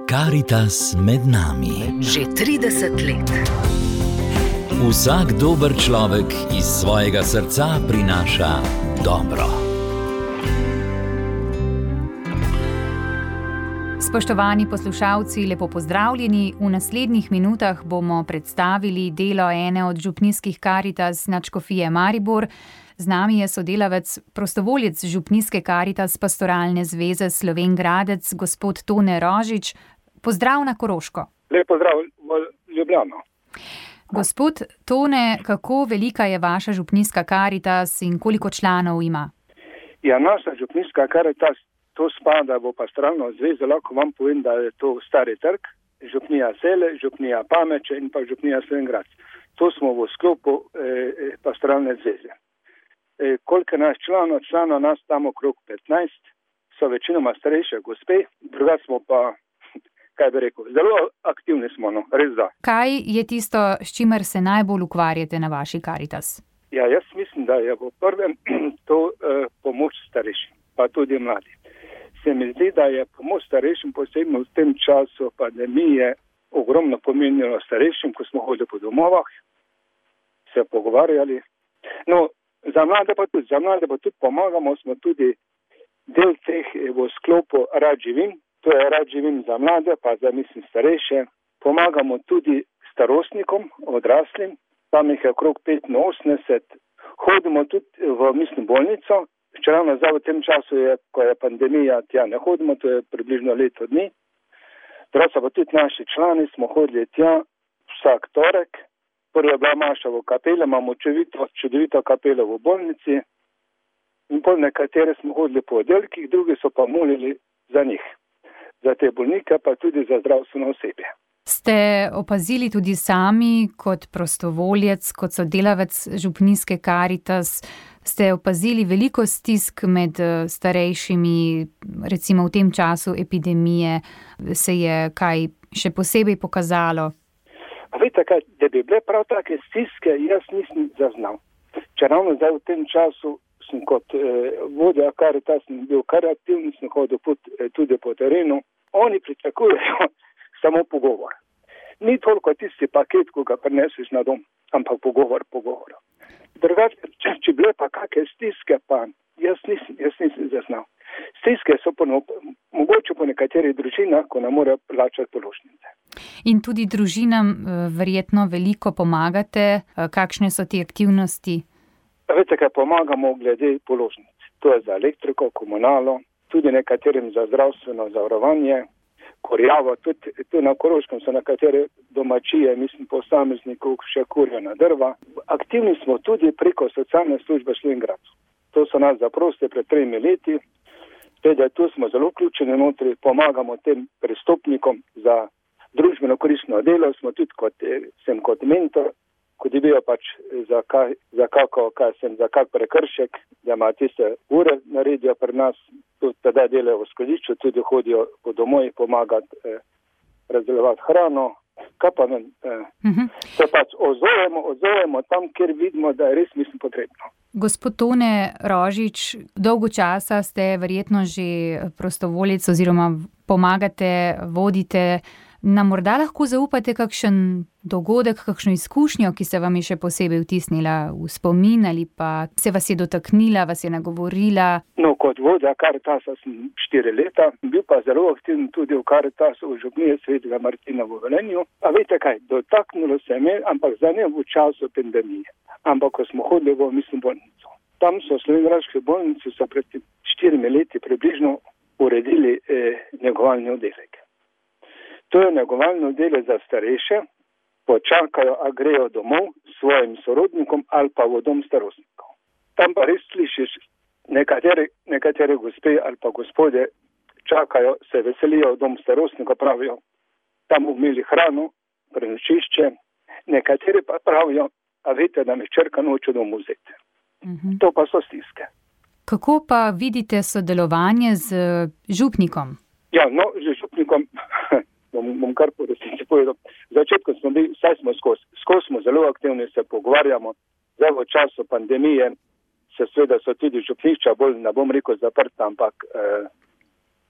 Karitas med nami. Že 30 let. Vsak dober človek iz svojega srca prinaša dobro. Spoštovani poslušalci, lepo pozdravljeni. V naslednjih minutah bomo predstavili delo ene od župnijskih Karitas nadškofije Maribor. Z nami je sodelavec, prostovoljec župnijske Karitas Pastoralne zveze Slovenj Gradec, gospod Tone Rožič. Pozdrav na Koroško. Lep pozdrav v Ljubljano. Gospod Tone, kako velika je vaša župnijska Karitas in koliko članov ima? Ja, naša župnijska Karitas, to spada v Pastoralno zvezo, lahko vam povem, da je to Stari trg, župnija Sele, župnija Pameče in pa župnija Slovenj Gradec. To smo v sklopu Pastoralne zveze. Koliko je nas članov nas tam okrog 15, so večinoma starejše gospe, druga smo pa, kaj bi rekel, zelo aktivni smo, no, res da. Kaj je tisto, s čimer se najbolj ukvarjate na vaši Karitas? Ja, jaz mislim, da je v prvem to pomoč starejšim, pa tudi mladi. Se mi zdi, da je pomoč starejšim posebno v tem času pandemije ogromno pomenilo starejšim, ko smo hodili po domovah, se pogovarjali. No, za mlade pa tudi pomagamo, smo tudi del teh v sklopu Rad živim, to je Rad živim za mlade, pa za mislim starejše. Pomagamo tudi starostnikom, odraslim, tam jih je okrog 85, hodimo tudi v mislim bolnico, čeravno zdaj v tem času, ko je pandemija, tja ne hodimo, to je približno leto dni. Drugače pa tudi naši člani smo hodili tja vsak torek. Prva je bila maša v kapeli, imamo čudovito kapelo v bolnici in pol nekatere smo hodili po oddelkih, drugi so pa molili za njih, za te bolnike, pa tudi za zdravstveno osebje. Ste opazili tudi sami kot prostovoljec, kot sodelavec župnijske Karitas, ste opazili veliko stisk med starejšimi, recimo v tem času epidemije, se je kaj še posebej pokazalo? A veste kaj, da bi bile prav take stiske, jaz nisem zaznal. Čeravno zdaj v tem času sem kot vodja Karitas bil kar aktivni, sem hodil tudi po terenu. Oni pričakujejo samo pogovor. Ni toliko tisti paket, ko ga prineseš na dom, ampak pogovor. Drugače, če bile pa kakšne stiske, pa jaz nisem zaznal. Stiske so mogoče po nekaterih družinah, ko ne morejo plačati položnice. In tudi družinam verjetno veliko pomagate. Kakšne so te aktivnosti? Veste, kaj pomagamo glede položnic. To je za elektriko, komunalo, tudi nekaterim za zdravstveno zavarovanje, kurjavo. Tudi na Koroškem so nekatere domačije, mislim posameznikov, še kurjena drva. Aktivni smo tudi preko socialne službe Slovenj Gradcu. To so nas zaprosili pred 3 leti. Teda tu smo zelo vključeni notri, pomagamo tem prestopnikom za družbeno koristno delo, smo tudi kot mentor, ko dobijo pač za kak prekršek, da ima tiste ure naredijo pri nas, tudi tada delajo v skladišču, tudi hodijo po domovih pomagati razdeljevati hrano. Kaj pa ne? Se pač odzovemo tam, kjer vidimo, da je res mislim potrebno. Gospod Tone Rožič, dolgo časa ste verjetno že prostovoljec oziroma pomagate, vodite. Nam morda lahko zaupate kakšen dogodek, kakšno izkušnjo, ki se vam je še posebej vtisnila v spomin ali pa se vas je dotaknila, vas je nagovorila? No, kot vodja Karitasa sem 4 leta, bil pa zelo aktiven tudi v Karitasu v župniji Svetega Martina v Velenju. A veste kaj, dotaknilo se me, ampak za ne v času pandemije, ampak ko smo hodili v bolnico. Tam so slovenjgraške bolnice so pred 4 leti približno uredili negovalni oddelek. To je negovalni oddelek za starejše, počakajo, a grejo domov svojim sorodnikom ali pa v dom starostnikov. Tam pa res slišiš, nekatere gospe ali pa gospode čakajo, se veselijo v dom starostnikov, pravijo, tam bomo imeli hrano, prenočišče, nekateri pa pravijo, a veste, da me hčerka noče domov vzeti. To pa so stiske. Kako pa vidite sodelovanje z župnikom? Ja, no, z župnikom bom kar po resnici povedal. V začetku smo bili, vsaj smo skozi smo zelo aktivni, se pogovarjamo. Zdaj v času pandemije se seveda so tudi župnišča bolj, ne bom rekel zaprta, ampak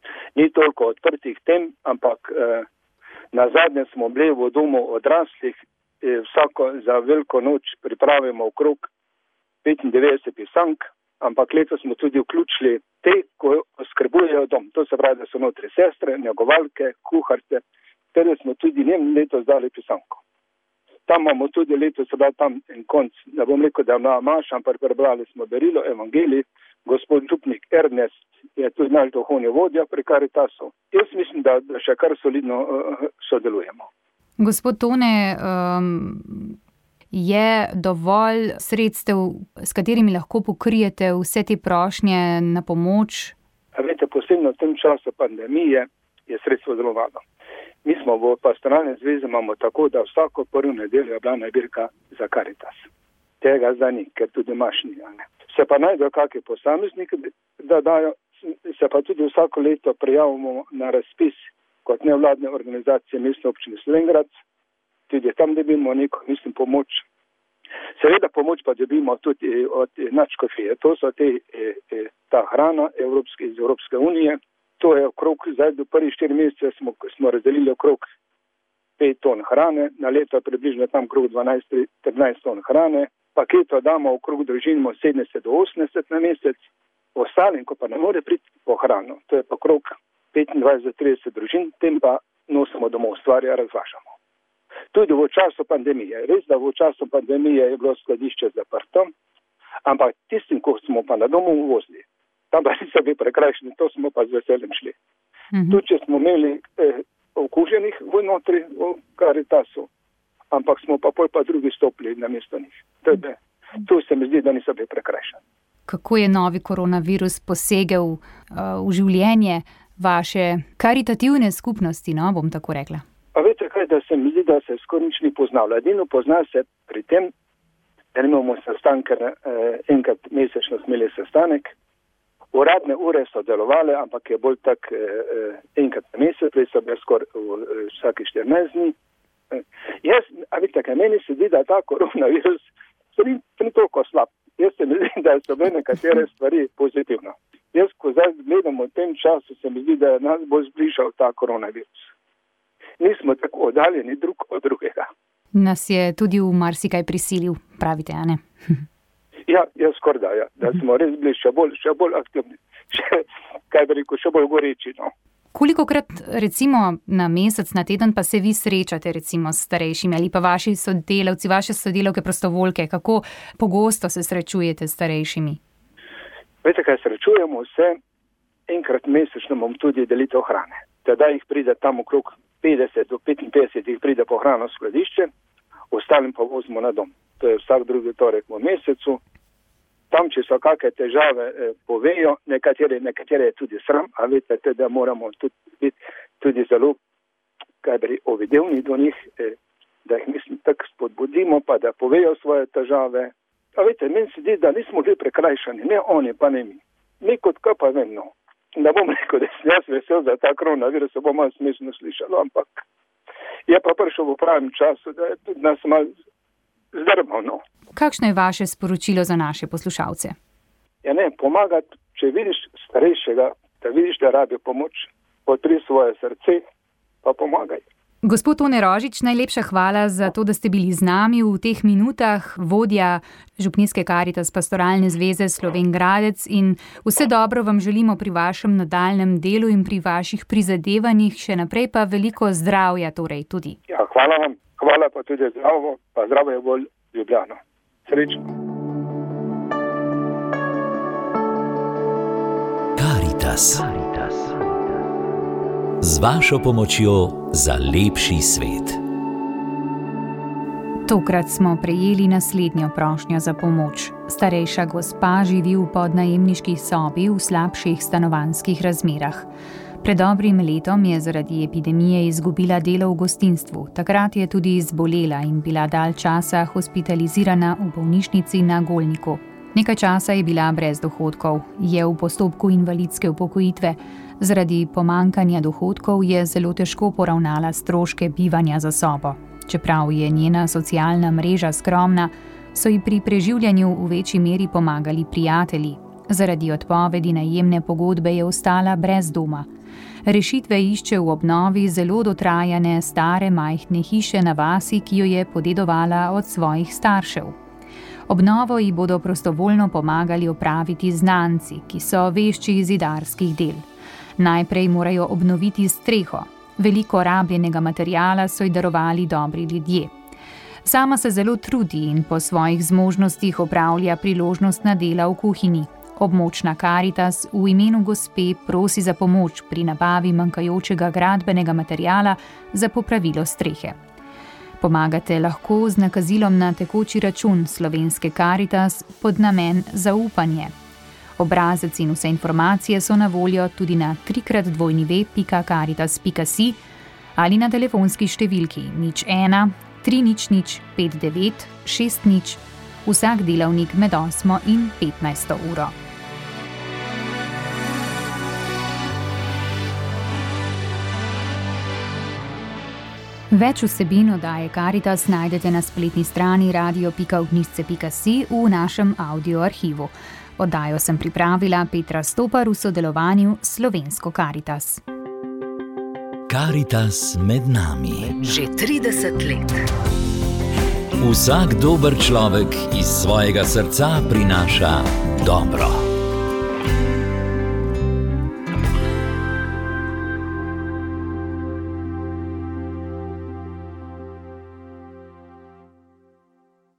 ni toliko odprtih tem, ampak na zadnje smo bili v domu odraslih, vsako za veliko noč pripravimo okrog 95 pisank, ampak letos smo tudi vključili te, ko oskrbujejo dom. To se pravi, da so notri sestre, negovalke, kuharice, ter smo tudi njim letos dali pisanko. Tam imamo tudi letos, se pravi tam en konc, ne bom rekel, da ima Maša, ampak prebrali smo berilo, evangelij, gospod župnik Ernest je tudi naš duhovni vodja pri Karitasu. Jaz mislim, da še kar solidno sodelujemo. Gospod Tone, je dovolj sredstev, s katerimi lahko pokrijete vse te prošnje na pomoč? A veste, posebno v tem času pandemije je sredstvo zelo malo. Mi smo v pastoralni zvezi imamo tako, da vsako prvo nedeljo je bila nabirka za Karitas. Tega zdaj ni, ker tudi imaš ni. Se pa najdejo kakšni posamezniki, da dajo, se pa tudi vsako leto prijavimo na razpis kot nevladne organizacije Mestne občine Slovenj Gradec. Tudi tam dobimo neko, pomoč. Seveda pomoč pa dobimo tudi od nadškofije. To so ta hrana iz Evropske unije. To je okrog, zdaj do prvih 4 mesece smo razdelili okrog 5 ton hrane, na leto približno tam okrog 12-13 ton hrane. Paketo damo okrog družin 70 do 80 na mesec. Ostalim, ko pa ne more priti po hrano, to je pa okrog 25-30 družin, tem pa nosimo domov, stvari razvažamo. Tudi v času pandemije. Res, da v času pandemije je bilo skladišče zaprto, ampak tistim, ko smo pa na domu uvozili, tam pa niso bili prekrajšeni, to smo pa z veseljem šli. Tudi, če smo imeli okuženih notri v Karitasu, ampak smo pa pol pa drugi stopili na mesto njih. Tu se mi zdi, da niso bili prekrajšeni. Kako je novi koronavirus posegel v življenje vaše karitativne skupnosti, no, bom tako rekla? Pa veste kaj, da se mi zdi, da se skoraj nič ni poznalo. Edino pozna se pri tem, da imamo sestanke, enkrat mesečno smeli sestanek, uradne ure so delovale, ampak je bolj tak enkrat na mesec, prej so bile skoraj vsake 14 dni. A vidite kaj, meni se zdi, da ta koronavirus ni toliko slab. Jaz se mi zdi, da so bile nekatere stvari pozitivno. Jaz, ko zdaj gledamo v tem času, se mi zdi, da je nas bolj zbližal ta koronavirus. Nismo tako oddaljeni drug od drugega. Nas je tudi v marsikaj prisilil, pravite, a ne? Ja, skoraj da smo res bili še bolj aktivni, še bolj goreči, no. Kolikokrat recimo na mesec, na teden pa se vi srečate recimo s starejšimi ali pa vaši sodelavci, vaše sodelavke prostovoljke, kako pogosto se srečujete s starejšimi? Veste kaj, srečujemo se, enkrat mesečno imamo tudi delitev hrane. Teda jih pride tam okrog 50 do 55 jih pride po hrano skladišče, ostalim pa vozimo na dom. To je vsak drugi torek v mesecu. Tam, če so kakšne težave, povejo, nekatere je tudi sram, a veste, da moramo biti tudi zelo, ovidevni do njih, da jih tako spodbudimo, pa da povejo svoje težave. A veste, meni se zdi, da nismo bili prekrajšani, ne oni, pa ne mi. Mi kot kaj pa vem, no. Ne bom rekel, da sem jaz vesel za ta koronavirus, se bo malo smešno slišalo, ampak je pa prišel v pravem času, da je tudi nas malo zdrmal, no. Kakšno je vaše sporočilo za naše poslušalce? Ja ne, pomagati, če vidiš starejšega, da vidiš, da rabi pomoč, odpri svoje srce, pa pomagaj. Gospod Tone Rožič, najlepša hvala za to, da ste bili z nami v teh minutah, vodja Župnijske Karitas Pastoralne zveze Slovenj Gradec, in vse dobro vam želimo pri vašem nadaljnjem delu in pri vaših prizadevanjih, še naprej pa veliko zdravja torej tudi. Ja, hvala vam, hvala pa tudi zdravo, pa zdravje bolj Ljubljano. Srečno. Karitas. Z vašo pomočjo za lepši svet. Tokrat smo prejeli naslednjo prošnjo za pomoč. Starejša gospa živi v podnajemniški sobi v slabših stanovanjskih razmerah. Pred dobrim letom je zaradi epidemije izgubila delo v gostinstvu. Takrat je tudi zbolela in bila dalj časa hospitalizirana v bolnišnici na Golniku. Nekaj časa je bila brez dohodkov, je v postopku invalidske upokojitve. Zaradi pomankanja dohodkov je zelo težko poravnala stroške bivanja za sobo. Čeprav je njena socialna mreža skromna, so ji pri preživljanju v večji meri pomagali prijatelji. Zaradi odpovedi najemne pogodbe je ostala brez doma. Rešitve išče v obnovi zelo dotrajane stare majhne hiše na vasi, ki jo je podedovala od svojih staršev. Obnovo ji bodo prostovoljno pomagali opraviti znanci, ki so vešči zidarskih del. Najprej morajo obnoviti streho. Veliko rabljenega materiala so ji darovali dobri ljudje. Sama se zelo trudi in po svojih zmožnostih opravlja priložnostna dela v kuhinji. Območna Karitas v imenu gospe prosi za pomoč pri nabavi manjkajočega gradbenega materiala za popravilo strehe. Pomagate lahko z nakazilom na tekoči račun Slovenske Karitas pod namen zaupanje. Obrazec in vse informacije so na voljo tudi na www.karitas.si ali na telefonski številki 01 300 59 60 vsak delavnik med 8 in 15 uro. Več vsebin oddaje Karitas najdete na spletni strani radio.ognjišče.si v našem audio arhivu. Oddajo sem pripravila Petra Stopar v sodelovanju s Slovensko Karitas. Karitas med nami. Že 30 let. Vsak dober človek iz svojega srca prinaša dobro.